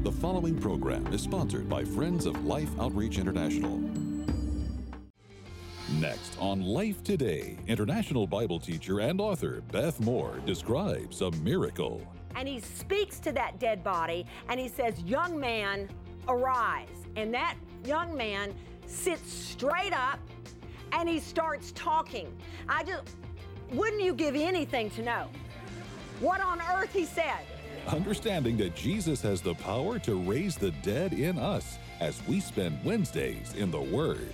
The following program is sponsored by Friends of Life Outreach International. Next on Life Today, international Bible teacher and author Beth Moore describes a miracle. And he speaks to that dead body and he says, "Young man, arise." And that young man sits straight up and he starts talking. Wouldn't you give anything to know what on earth he said? Understanding that Jesus has the power to raise the dead in us as we spend Wednesdays in the Word.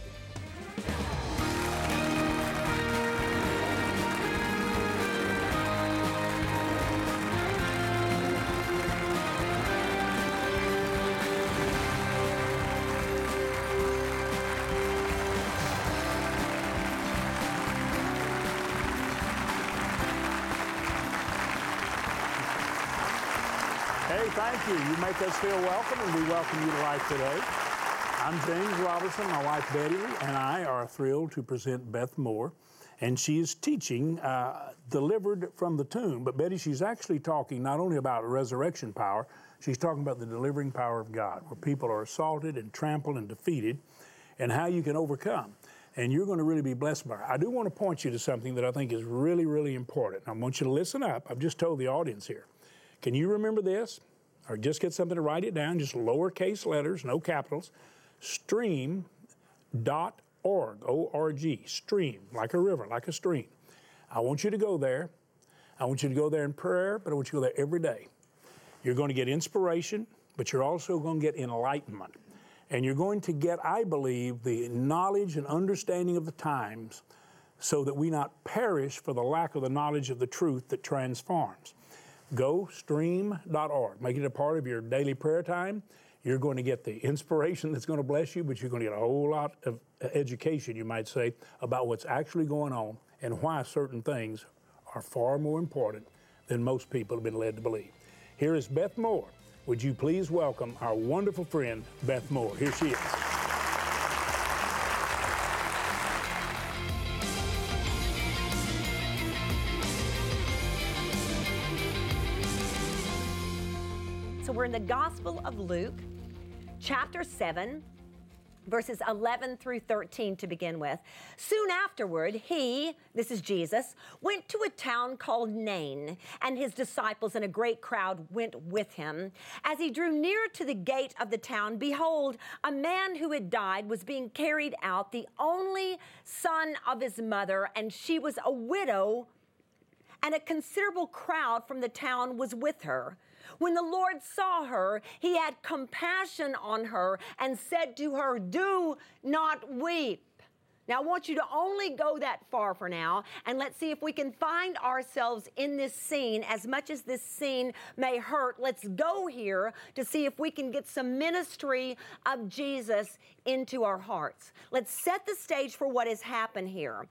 Hey, thank you. You make us feel welcome, and we welcome you to Life Today. I'm James Robertson. My wife Betty and I are thrilled to present Beth Moore, and she is teaching Delivered from the Tomb. But Betty, she's actually talking not only about resurrection power, she's talking about the delivering power of God, where people are assaulted and trampled and defeated, and how you can overcome. And you're going to really be blessed by her. I do want to point you to something that I think is really, really important. I want you to listen up. I've just told the audience here. Can you remember this? Or just get something to write it down, just lowercase letters, no capitals. Stream.org, O-R-G, stream, like a river, like a stream. I want you to go there. I want you to go there in prayer, but I want you to go there every day. You're going to get inspiration, but you're also going to get enlightenment. And you're going to get, I believe, the knowledge and understanding of the times so that we not perish for the lack of the knowledge of the truth that transforms. Go stream.org. Make it a part of your daily prayer time. You're going to get the inspiration that's going to bless you, but you're going to get a whole lot of education, you might say, about what's actually going on and why certain things are far more important than most people have been led to believe. Here is Beth Moore. Would you please welcome our wonderful friend, Beth Moore. Here she is. So we're in the Gospel of Luke, chapter 7, verses 11 through 13 to begin with. Soon afterward, he, this is Jesus, went to a town called Nain, and his disciples and a great crowd went with him. As he drew near to the gate of the town, behold, a man who had died was being carried out, the only son of his mother, and she was a widow, and a considerable crowd from the town was with her. When the Lord saw her, he had compassion on her and said to her, "Do not weep." Now, I want you to only go that far for now, and let's see if we can find ourselves in this scene. As much as this scene may hurt, let's go here to see if we can get some ministry of Jesus into our hearts. Let's set the stage for what has happened here.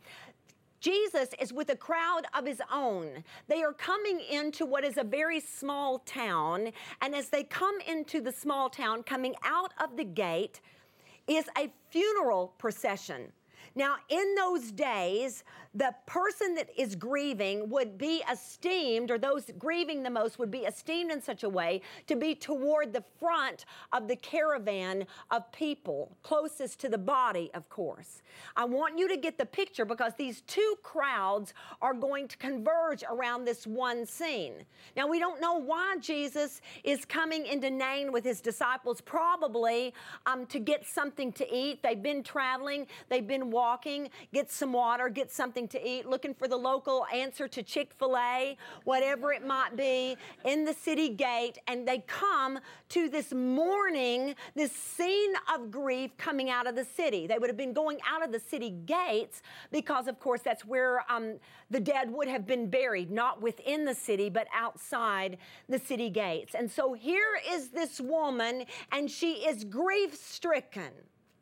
Jesus is with a crowd of his own. They are coming into what is a very small town, and as they come into the small town, coming out of the gate is a funeral procession. Now, in those days, the person that is grieving would be esteemed, or those grieving the most would be esteemed in such a way to be toward the front of the caravan of people, closest to the body, of course. I want you to get the picture because these two crowds are going to converge around this one scene. Now, we don't know why Jesus is coming into Nain with his disciples, probably to get something to eat. They've been traveling, they've been walking, get some water, get something to eat, looking for the local answer to Chick-fil-A, whatever it might be, in the city gate, and they come to this mourning, this scene of grief coming out of the city. They would have been going out of the city gates because, of course, that's where the dead would have been buried, not within the city, but outside the city gates. And so here is this woman, and she is grief-stricken.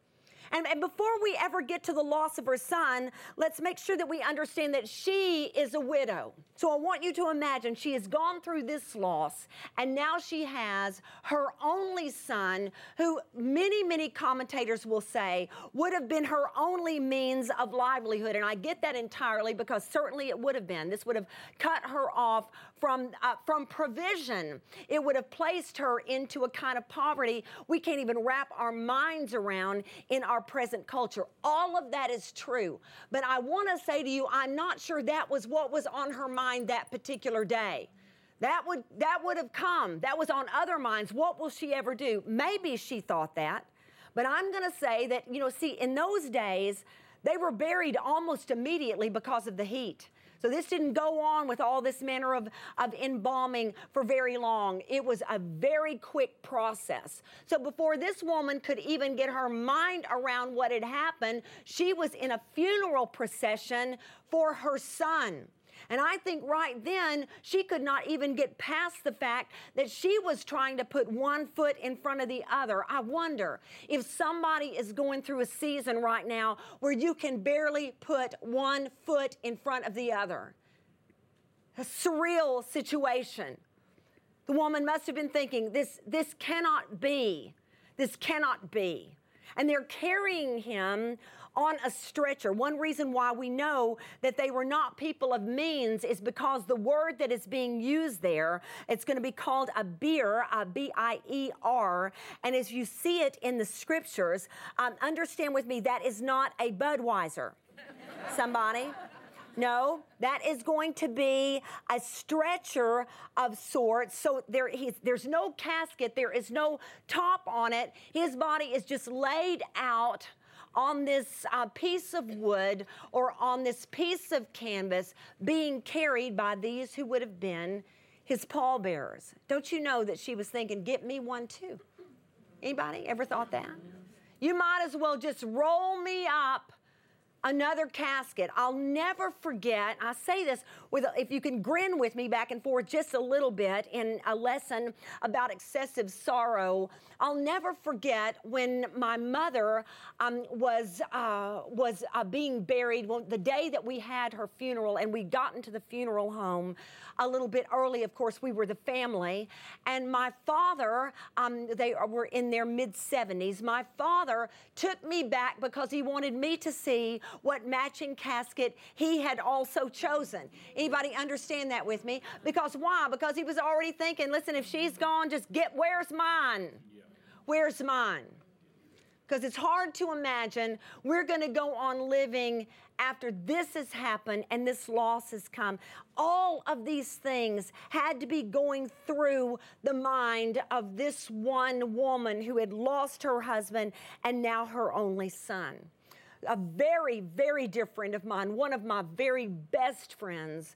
And before we ever get to the loss of her son, let's make sure that we understand that she is a widow. So I want you to imagine she has gone through this loss, and now she has her only son, who many commentators will say would have been her only means of livelihood. And I get that entirely, because certainly it would have been. This would have cut her off from provision. It would have placed her into a kind of poverty we can't even wrap our minds around in our present culture. All of that is true. But I want to say to you, I'm not sure that was what was on her mind that particular day. That would have come. That was on other minds. What will she ever do? Maybe she thought that. But I'm going to say that, see, in those days, they were buried almost immediately because of the heat. So this didn't go on with all this manner of embalming for very long. It was a very quick process. So before this woman could even get her mind around what had happened, she was in a funeral procession for her son. And I think right then, she could not even get past the fact that she was trying to put one foot in front of the other. I wonder if somebody is going through a season right now where you can barely put one foot in front of the other. A surreal situation. The woman must have been thinking, this cannot be. This cannot be. And they're carrying him on a stretcher. One reason why we know that they were not people of means is because the word that is being used there, it's going to be called a bier, a B-I-E-R. And as you see it in the scriptures, understand with me, that is not a Budweiser. Somebody? No, that is going to be a stretcher of sorts. So there's no casket. There is no top on it. His body is just laid out on this piece of wood or on this piece of canvas being carried by these who would have been his pallbearers. Don't you know that she was thinking, get me one too? Anybody ever thought that? You might as well just roll me up another casket. I'll never forget, I say this, if you can grin with me back and forth just a little bit in a lesson about excessive sorrow, I'll never forget when my mother was being buried, the day that we had her funeral, and we got into the funeral home a little bit early. Of course, we were the family, and my father, they were in their mid-70s. My father took me back because he wanted me to see what matching casket he had also chosen. Anybody understand that with me? Because why? Because he was already thinking, listen, if she's gone, just where's mine? Yeah. Where's mine? Because it's hard to imagine we're going to go on living after this has happened and this loss has come. All of these things had to be going through the mind of this one woman who had lost her husband and now her only son. A very, very dear friend of mine, one of my very best friends,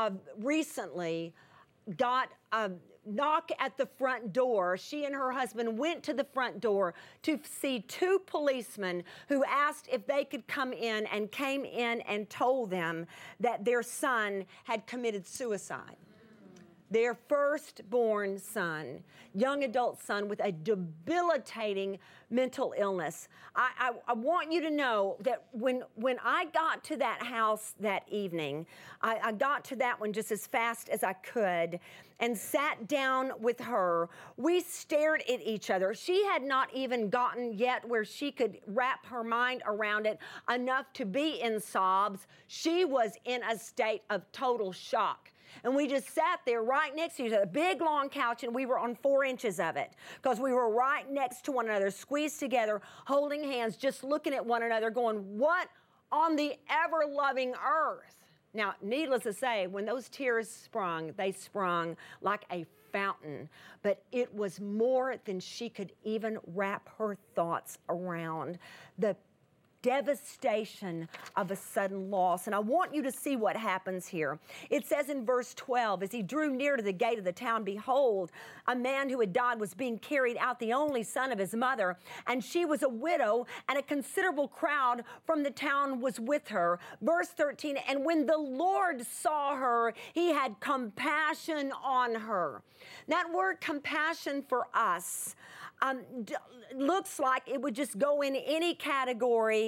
recently got a knock at the front door. She and her husband went to the front door to see two policemen who asked if they could come in, and came in and told them that their son had committed suicide. Their firstborn son, young adult son with a debilitating mental illness. I want you to know that when I got to that house that evening, I got to that one just as fast as I could and sat down with her. We stared at each other. She had not even gotten yet where she could wrap her mind around it enough to be in sobs. She was in a state of total shock. And we just sat there right next to each other, a big long couch, and we were on 4 inches of it because we were right next to one another, squeezed together, holding hands, just looking at one another, going, what on the ever-loving earth? Now, needless to say, when those tears sprung, they sprung like a fountain, but it was more than she could even wrap her thoughts around. The devastation of a sudden loss. And I want you to see what happens here. It says in verse 12, as he drew near to the gate of the town, behold, a man who had died was being carried out, the only son of his mother, and she was a widow, and a considerable crowd from the town was with her. Verse 13, and when the Lord saw her, he had compassion on her. That word compassion for us looks like it would just go in any category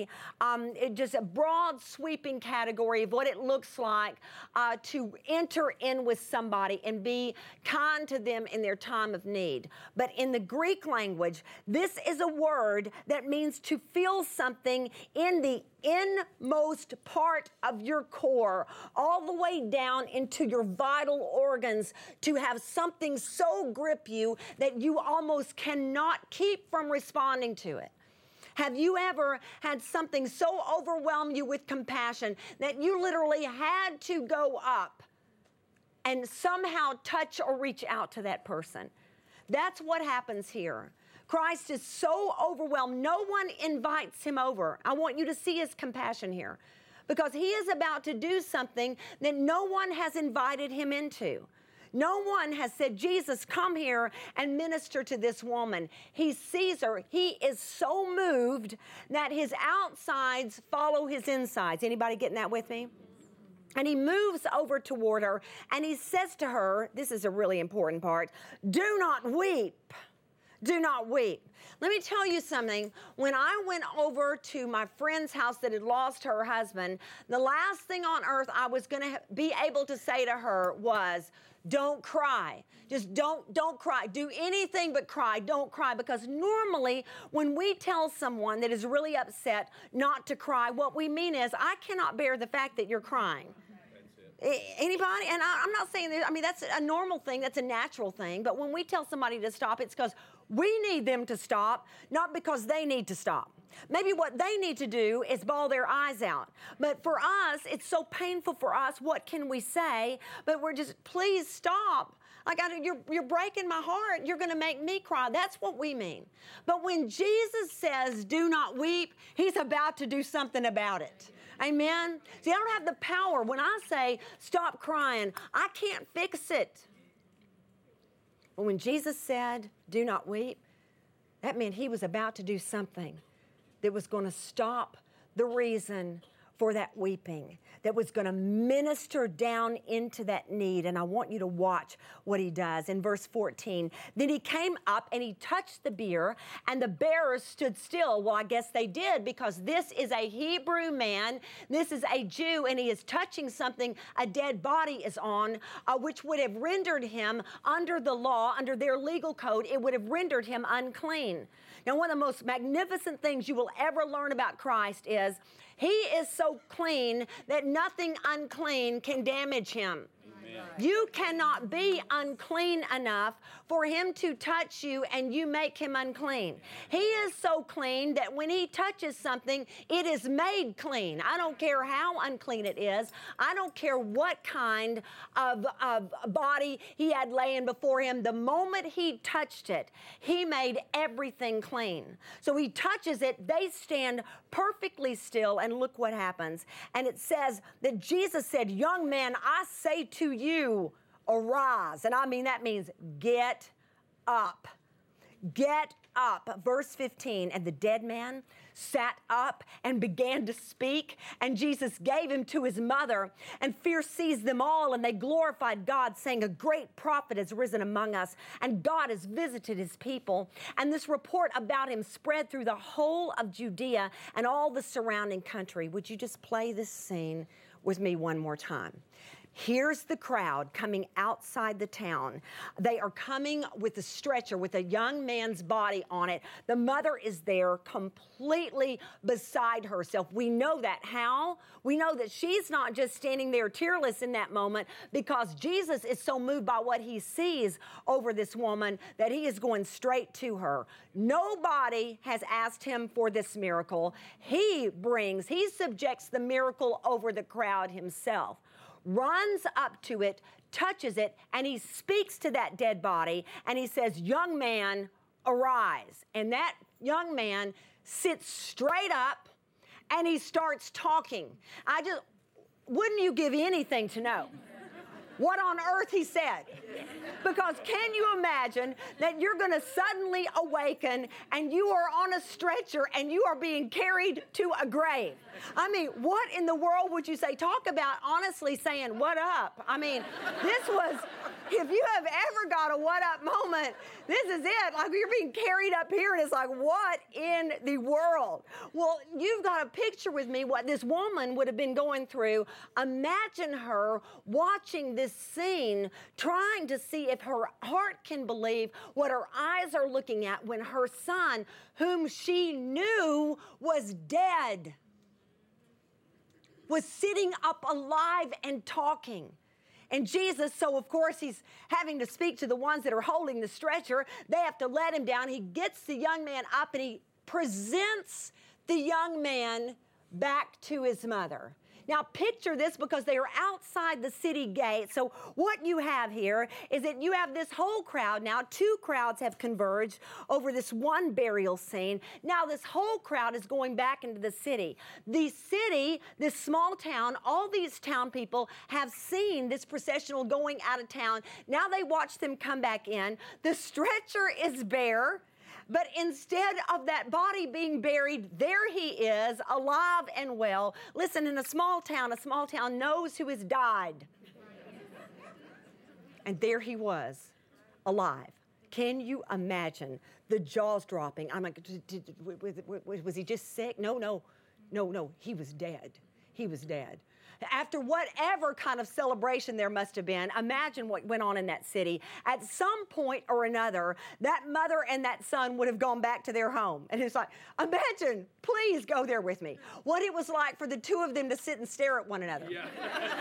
just a broad sweeping category of what it looks like to enter in with somebody and be kind to them in their time of need. But in the Greek language, this is a word that means to feel something in the inmost part of your core, all the way down into your vital organs, to have something so grip you that you almost cannot keep from responding to it. Have you ever had something so overwhelm you with compassion that you literally had to go up and somehow touch or reach out to that person? That's what happens here. Christ is so overwhelmed. No one invites him over. I want you to see his compassion here, because he is about to do something that no one has invited him into. No one has said, Jesus, come here and minister to this woman. He sees her. He is so moved that his outsides follow his insides. Anybody getting that with me? And he moves over toward her and he says to her, this is a really important part, do not weep. Do not weep. Let me tell you something. When I went over to my friend's house that had lost her husband, the last thing on earth I was going to be able to say to her was, don't cry. Just don't cry. Do anything but cry. Don't cry. Because normally when we tell someone that is really upset not to cry, what we mean is, I cannot bear the fact that you're crying. Anybody? And I'm not saying that, I mean, that's a normal thing, that's a natural thing, but when we tell somebody to stop, it's because we need them to stop, not because they need to stop. Maybe what they need to do is bawl their eyes out. But for us, it's so painful for us, what can we say? But we're just, please stop. Like, you're breaking my heart. You're going to make me cry. That's what we mean. But when Jesus says, do not weep, he's about to do something about it. Amen? See, I don't have the power. When I say, stop crying, I can't fix it. But when Jesus said, do not weep, that meant he was about to do something that was going to stop the reason for that weeping, that was going to minister down into that need. And I want you to watch what he does. In verse 14, then he came up and he touched the bier, and the bearers stood still. Well, I guess they did, because this is a Hebrew man. This is a Jew, and he is touching something a dead body is on, which would have rendered him, under the law, under their legal code, it would have rendered him unclean. Now, one of the most magnificent things you will ever learn about Christ is he is so clean that nothing unclean can damage him. Amen. You cannot be unclean enough for him to touch you and you make him unclean. He is so clean that when he touches something, it is made clean. I don't care how unclean it is. I don't care what kind of body he had laying before him. The moment he touched it, he made everything clean. So he touches it, they stand perfectly still, and look what happens. And it says that Jesus said, young man, I say to you, arise. And I mean, that means get up. Get up. Verse 15, and the dead man sat up and began to speak, and Jesus gave him to his mother, and fear seized them all, and they glorified God, saying, a great prophet has risen among us, and God has visited his people. And this report about him spread through the whole of Judea and all the surrounding country. Would you just play this scene with me one more time? Here's the crowd coming outside the town. They are coming with a stretcher with a young man's body on it. The mother is there completely beside herself. We know that. How? We know that she's not just standing there tearless in that moment, because Jesus is so moved by what he sees over this woman that he is going straight to her. Nobody has asked him for this miracle. He subjects the miracle over the crowd himself. Runs up to it, touches it, and he speaks to that dead body, and he says, young man, arise. And that young man sits straight up, and he starts talking. Wouldn't you give anything to know what on earth he said? Because can you imagine that you're going to suddenly awaken and you are on a stretcher and you are being carried to a grave? I mean, what in the world would you say? Talk about honestly saying, what up? I mean, this was If you have ever got a what up moment, this is it. Like you're being carried up here and it's like, what in the world? Well, you've got a picture with me what this woman would have been going through. Imagine her watching this scene, trying to see if her heart can believe what her eyes are looking at when her son, whom she knew was dead, was sitting up alive and talking. And Jesus, so of course he's having to speak to the ones that are holding the stretcher. They have to let him down. He gets the young man up and he presents the young man back to his mother. Now picture this, because they are outside the city gate. So what you have here is that you have this whole crowd now. Two crowds have converged over this one burial scene. Now this whole crowd is going back into the city. The city, this small town, all these town people have seen this processional going out of town. Now they watch them come back in. The stretcher is bare. But instead of that body being buried, there he is, alive and well. Listen, in a small town knows who has died. And there he was, alive. Can you imagine the jaws dropping? I'm like, was he just sick? No, he was dead. He was dead. After whatever kind of celebration there must have been, imagine what went on in that city. At some point or another, that mother and that son would have gone back to their home. And it's like, imagine, please go there with me, what it was like for the two of them to sit and stare at one another. Yeah.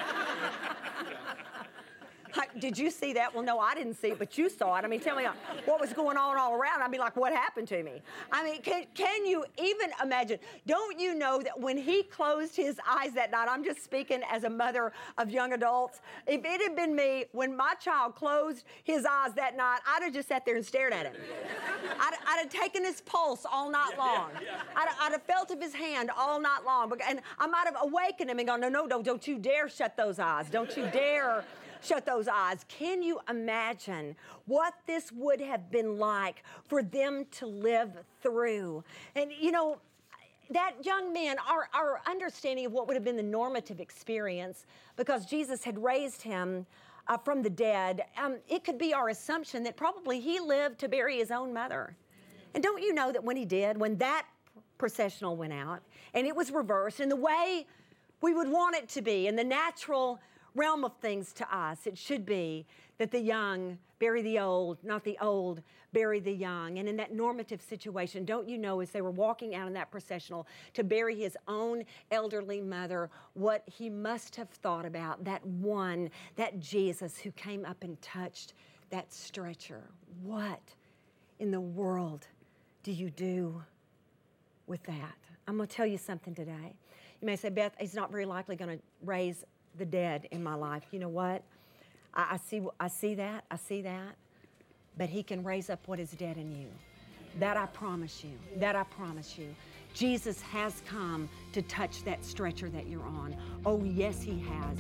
Did you see that? Well, no, I didn't see it, but you saw it. I mean, tell me what was going on all around. I'd be like, what happened to me? I mean, can you even imagine? Don't you know that when he closed his eyes that night, I'm just speaking as a mother of young adults, if it had been me, when my child closed his eyes that night, I'd have just sat there and stared at him. I'd have taken his pulse all night long. I'd have felt of his hand all night long. And I might have awakened him and gone, no, don't you dare shut those eyes. Don't you dare shut those eyes. Can you imagine what this would have been like for them to live through? And you know, that young man, our understanding of what would have been the normative experience, because Jesus had raised him from the dead, it could be our assumption that probably he lived to bury his own mother. And don't you know that when he did, when that processional went out and it was reversed in the way we would want it to be, in the natural realm of things to us, it should be that the young bury the old, not the old bury the young. And in that normative situation, don't you know, as they were walking out in that processional to bury his own elderly mother, what he must have thought about that Jesus who came up and touched that stretcher. What in the world do you do with that? I'm going to tell you something today. You may say, Beth, he's not very likely going to raise the dead in my life. You know what? I see that, but he can raise up what is dead in you. That I promise you. Jesus has come to touch that stretcher that you're on. Oh, yes, he has.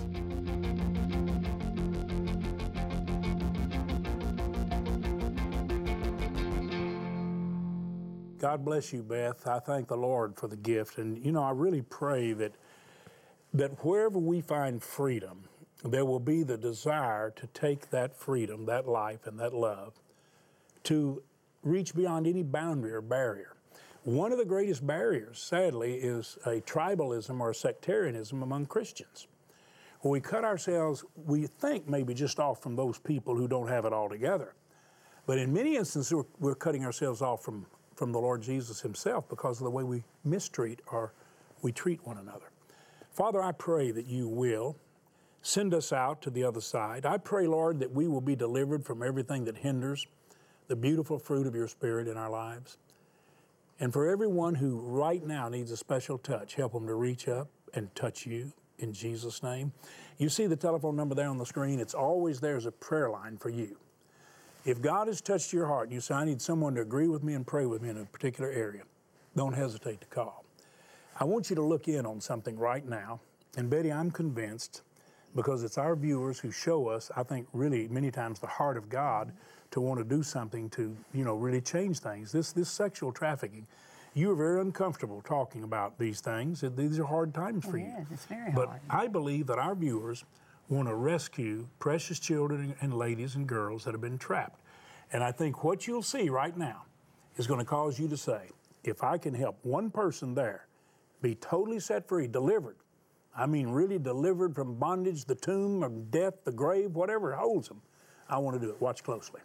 God bless you, Beth. I thank the Lord for the gift. And, you know, I really pray that wherever we find freedom, there will be the desire to take that freedom, that life, and that love to reach beyond any boundary or barrier. One of the greatest barriers, sadly, is a tribalism or a sectarianism among Christians. When we cut ourselves, we think maybe just off from those people who don't have it all together. But in many instances, we're cutting ourselves off from the Lord Jesus himself because of the way we mistreat or we treat one another. Father, I pray that you will send us out to the other side. I pray, Lord, that we will be delivered from everything that hinders the beautiful fruit of your Spirit in our lives. And for everyone who right now needs a special touch, help them to reach up and touch you in Jesus' name. You see the telephone number there on the screen. It's always there as a prayer line for you. If God has touched your heart and you say, I need someone to agree with me and pray with me in a particular area, don't hesitate to call. I want you to look in on something right now. And Betty, I'm convinced, because it's our viewers who show us, I think really many times the heart of God to want to do something to, you know, really change things. This sexual trafficking, you are very uncomfortable talking about these things. These are hard times for you. Yes, it's very hard. But I believe that our viewers want to rescue precious children and ladies and girls that have been trapped. And I think what you'll see right now is going to cause you to say, if I can help one person there be totally set free, delivered, I mean really delivered from bondage, the tomb, or death, the grave, whatever holds them, I want to do it. Watch closely.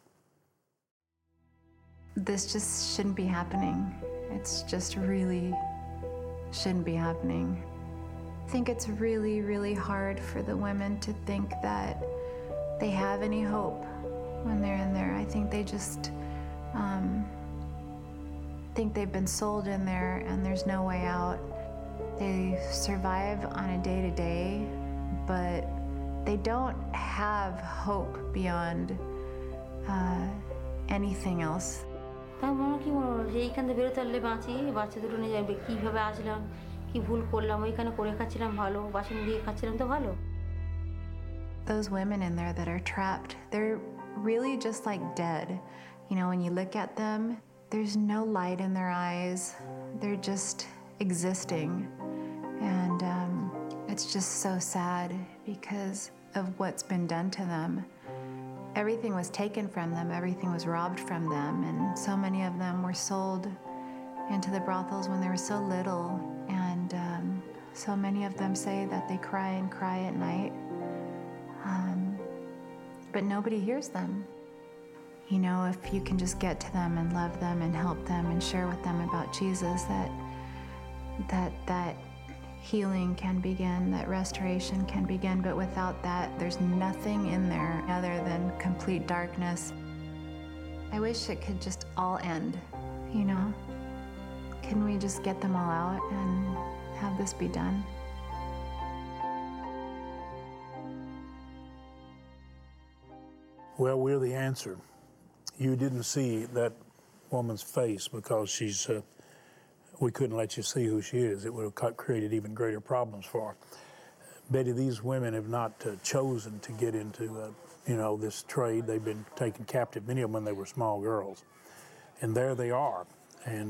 This just shouldn't be happening. It's just really shouldn't be happening. I think it's really, really hard for the women to think that they have any hope when they're in there. I think they just think they've been sold in there and there's no way out. They survive on a day-to-day, but they don't have hope beyond anything else. কি মনে হলো যে এইখান থেকে বেরোতে পারলে বাঁচি, বাচ্চা দুটো নিয়ে যাবে, কীভাবে আসলাম, কি ভুল করলাম, ওইখানে করে খাচ্ছিলাম ভালো, বাসন দিয়ে খাচ্ছিলাম তো ভালো। Those women in there that are trapped, they're really just like dead. You know, when you look at them, there's no light in their eyes. They're just existing. And it's just so sad because of what's been done to them. Everything was taken from them, everything was robbed from them, and so many of them were sold into the brothels when they were so little. And so many of them say that they cry and cry at night, but nobody hears them. You know, if you can just get to them and love them and help them and share with them about Jesus, that healing can begin, that restoration can begin, but without that, there's nothing in there other than complete darkness. I wish it could just all end, you know? Can we just get them all out and have this be done? Well, we're the answer. You didn't see that woman's face because she's we couldn't let you see who she is. It would have created even greater problems for her. Betty, these women have not chosen to get into, this trade. They've been taken captive, many of them when they were small girls. And there they are. And,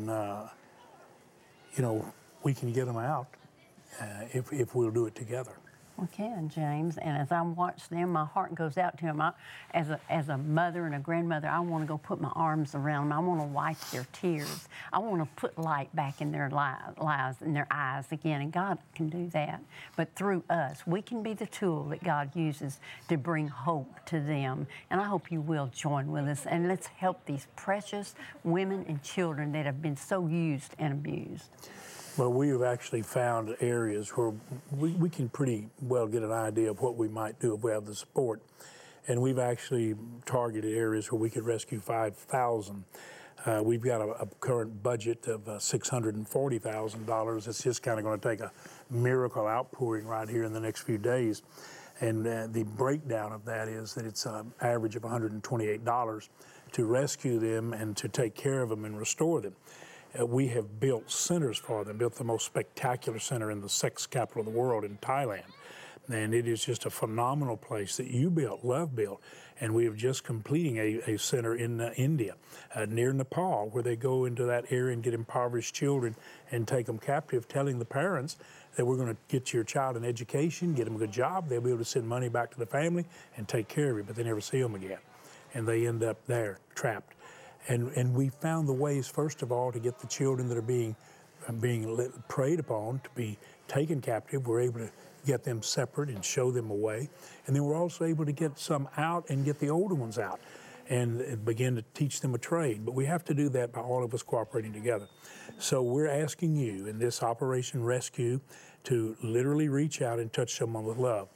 we can get them out if we'll do it together. We can, James. And as I watch them, my heart goes out to them. As a mother and a grandmother, I want to go put my arms around them. I want to wipe their tears. I want to put light back in their lives, in their eyes again. And God can do that. But through us, we can be the tool that God uses to bring hope to them. And I hope you will join with us. And let's help these precious women and children that have been so used and abused. Well, we have actually found areas where we can pretty well get an idea of what we might do if we have the support. And we've actually targeted areas where we could rescue 5,000. We've got a current budget of $640,000. It's just kind of going to take a miracle outpouring right here in the next few days. And the breakdown of that is that it's an average of $128 to rescue them and to take care of them and restore them. We have built centers for them, built the most spectacular center in the sex capital of the world in Thailand. And it is just a phenomenal place that you built, Love built. And we are just completing a center in India, near Nepal, where they go into that area and get impoverished children and take them captive, telling the parents that we're going to get your child an education, get them a good job, they'll be able to send money back to the family and take care of you, but they never see them again. And they end up there, trapped. And we found the ways, first of all, to get the children that are being preyed upon to be taken captive. We're able to get them separate and show them a way. And then we're also able to get some out and get the older ones out and begin to teach them a trade. But we have to do that by all of us cooperating together. So we're asking you in this Operation Rescue to literally reach out and touch someone with love.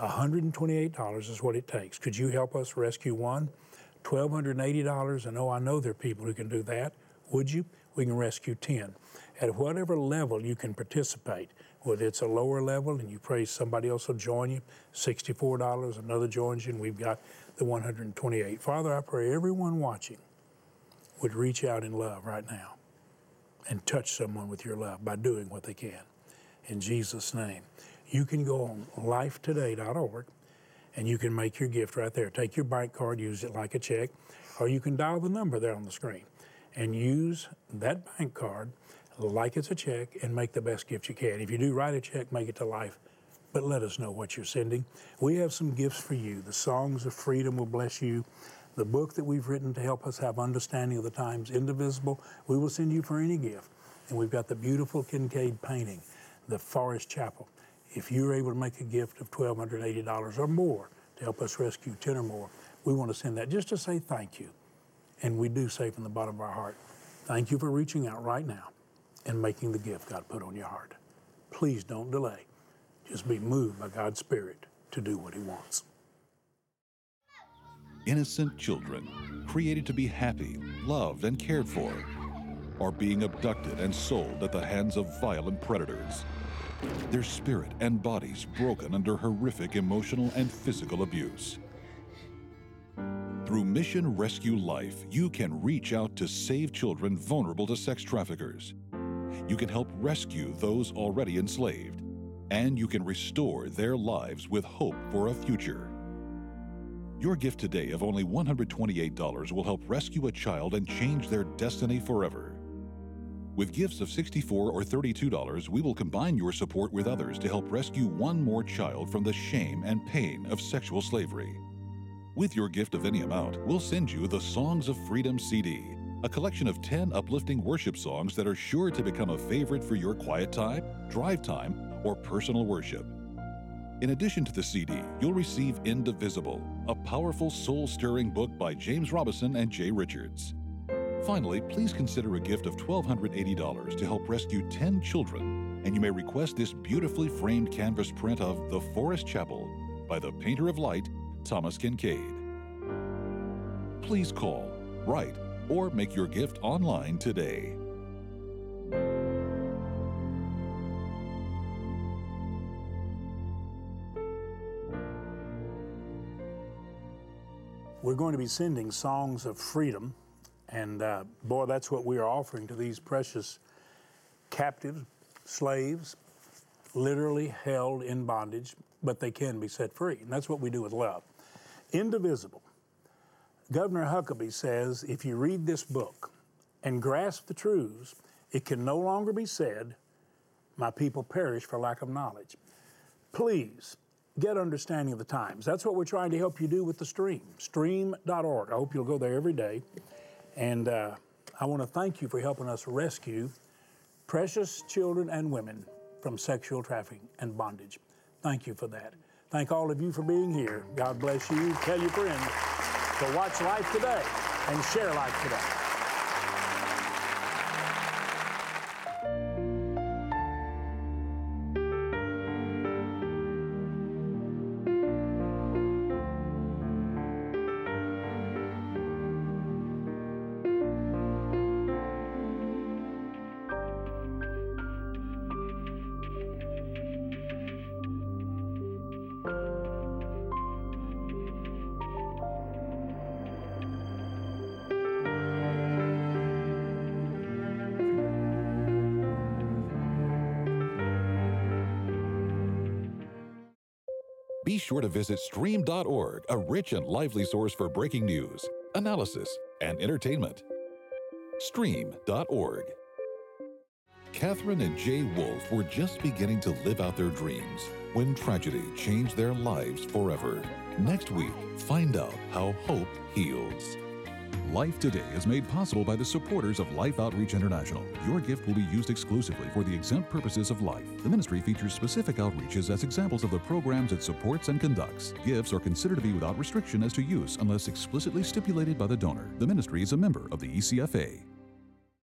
$128 is what it takes. Could you help us rescue one? $1,280, and I know there are people who can do that. Would you? We can rescue 10. At whatever level you can participate, whether it's a lower level and you pray somebody else will join you, $64, another joins you, and we've got the $128. Father, I pray everyone watching would reach out in love right now and touch someone with your love by doing what they can. In Jesus' name. You can go on lifetoday.org and you can make your gift right there. Take your bank card, use it like a check, or you can dial the number there on the screen and use that bank card like it's a check and make the best gift you can. If you do write a check, make it to Life but let us know what you're sending. We have some gifts for you. The Songs of Freedom will bless you. The book that we've written to help us have understanding of the times, Indivisible, we will send you for any gift. And we've got the beautiful Kincaid painting, the Forest Chapel. If you're able to make a gift of $1,280 or more to help us rescue 10 or more, we want to send that just to say thank you. And we do say from the bottom of our heart, thank you for reaching out right now and making the gift God put on your heart. Please don't delay. Just be moved by God's Spirit to do what He wants. Innocent children, created to be happy, loved, and cared for, are being abducted and sold at the hands of violent predators. Their spirit and bodies broken under horrific emotional and physical abuse. Through Mission Rescue Life, you can reach out to save children vulnerable to sex traffickers. You can help rescue those already enslaved, and you can restore their lives with hope for a future. Your gift today of only $128 will help rescue a child and change their destiny forever. With gifts of $64 or $32, we will combine your support with others to help rescue one more child from the shame and pain of sexual slavery. With your gift of any amount, we'll send you the Songs of Freedom CD, a collection of 10 uplifting worship songs that are sure to become a favorite for your quiet time, drive time, or personal worship. In addition to the CD, you'll receive Indivisible, a powerful soul-stirring book by James Robison and Jay Richards. Finally, please consider a gift of $1,280 to help rescue 10 children, and you may request this beautifully framed canvas print of The Forest Chapel by the painter of light, Thomas Kincaid. Please call, write, or make your gift online today. We're going to be sending Songs of Freedom, and boy, that's what we are offering to these precious captives, slaves, literally held in bondage, but they can be set free, and that's what we do with love. Indivisible. Governor Huckabee says if you read this book and grasp the truths, it can no longer be said, my people perish for lack of knowledge. Please get understanding of the times. That's what we're trying to help you do with the Stream, stream.org. I hope you'll go there every day. And I want to thank you for helping us rescue precious children and women from sexual trafficking and bondage. Thank you for that. Thank all of you for being here. God bless you. Tell your friends to watch Life Today and share Life Today. Be sure to visit stream.org, a rich and lively source for breaking news, analysis, and entertainment. Stream.org. Catherine and Jay Wolf were just beginning to live out their dreams when tragedy changed their lives forever. Next week, find out how hope heals. Life Today is made possible by the supporters of Life Outreach International. Your gift will be used exclusively for the exempt purposes of life. The ministry features specific outreaches as examples of the programs it supports and conducts. Gifts are considered to be without restriction as to use unless explicitly stipulated by the donor. The ministry is a member of the ECFA.